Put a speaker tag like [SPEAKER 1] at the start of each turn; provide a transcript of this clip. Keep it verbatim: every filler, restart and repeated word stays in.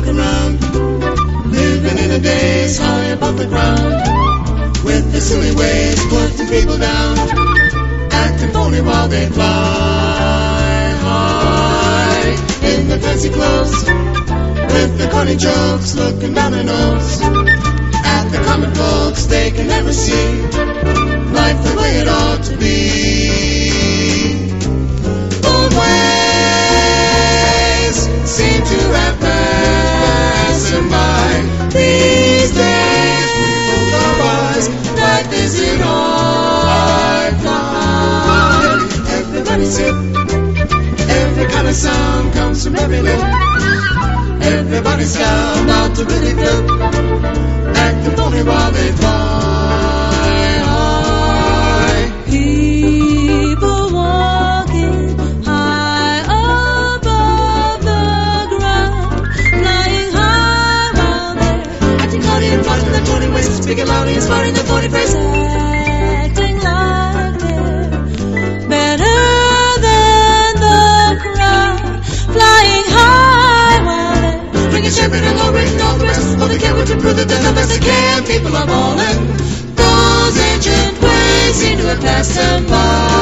[SPEAKER 1] looking round, living in the days high above the ground, with their silly ways putting people down, acting phony while they fly high in their fancy clothes, with their corny jokes looking down their nose at the common folks they can never see life the way it ought to be. Old ways seem to have passed them by. These days we both are wise. Life isn't hard fly. Everybody's hip. Every kind of sound comes from every lip. Everybody's down out to really flip, acting phony while they fly high.
[SPEAKER 2] People walking high above the ground, flying high while they're
[SPEAKER 1] Acting cloudy and flying their twenty ways, speaking loudly, inspiring their phony praise,
[SPEAKER 2] acting like they're better than the crowd, flying high while they're
[SPEAKER 1] drinking champagne and low rating all the rest. All they care what to prove that they're the best they can. People are balling. Those ancient ways seem to have passed them by.